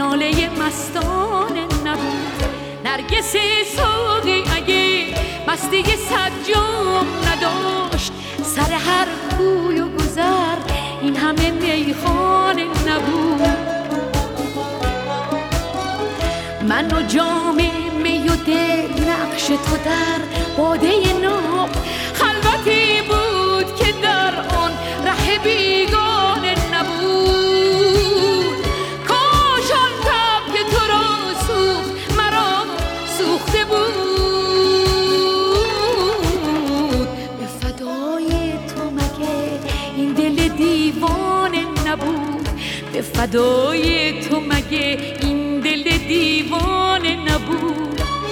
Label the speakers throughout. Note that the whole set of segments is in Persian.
Speaker 1: ناله مستانه نبود. نرگس ساقی اگه مستی صد جام نداشت، سر هر کوی و گذر این همه میخانه نبود. من و جام می و دل نقش تو در باده ناب، خلوتی بود که در آن ره بیگانه نبود. کاش آن تب که تو را سوخت مرا سوخته بود. به فدای تو مگه این دل دیوانه نبود؟ به فدای تو مگه این دل دیوانه نبود؟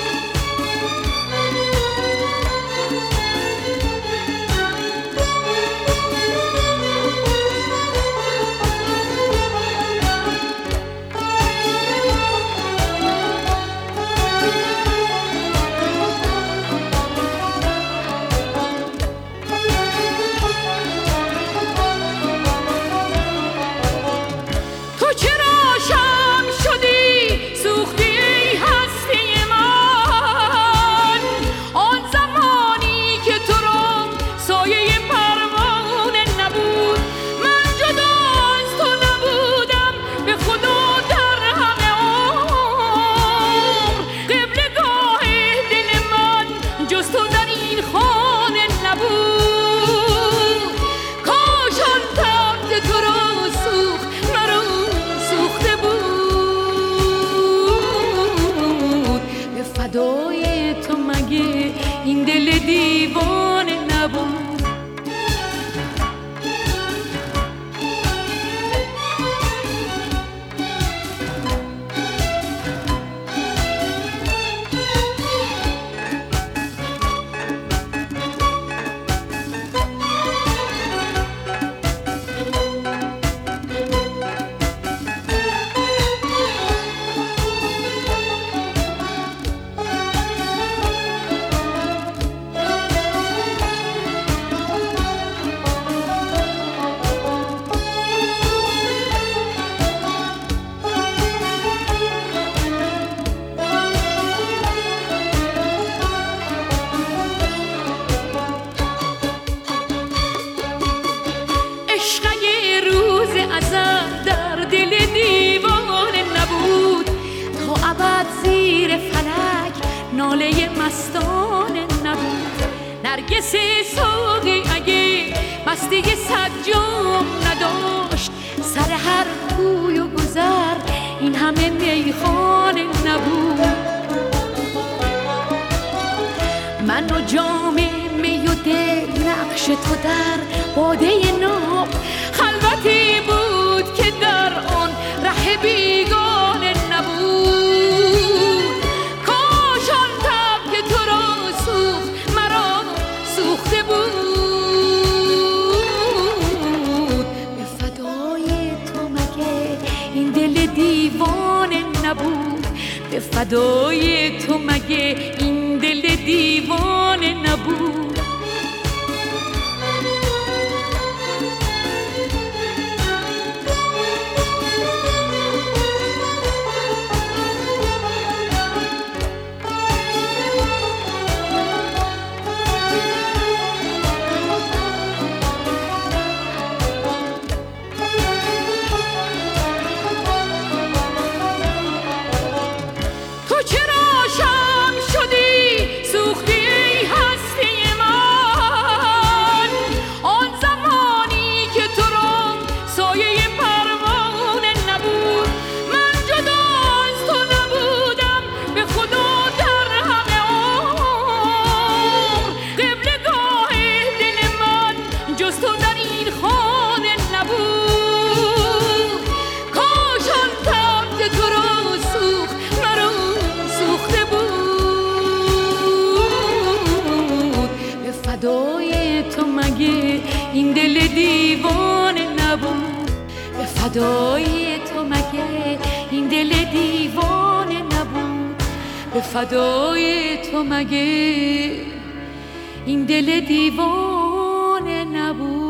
Speaker 1: فدای تو مگه این دل دیوانه نبود؟ زیر فلک ناله مستانه نبود. نرگس ساقی اگه مستی صد جام نداشت، سر هر کوی و گذر این همه میخانه نبود. من و جام می و دل نقش تو در باده ناب، خلوتی بود که در آن ره بیگانه نبود. کاش آن تب که تو را سوخت مرا سوخته بود. به فدای تو مگه این دل دیوانه نبود؟ به فدای تو مگه این دل دیوانه نبود؟ فدای تو مگه این دل دیوانه نبود؟ به فدای تو مگه این دل دیوانه نبود؟ به فدای تو مگه این دل دیوانه نبود؟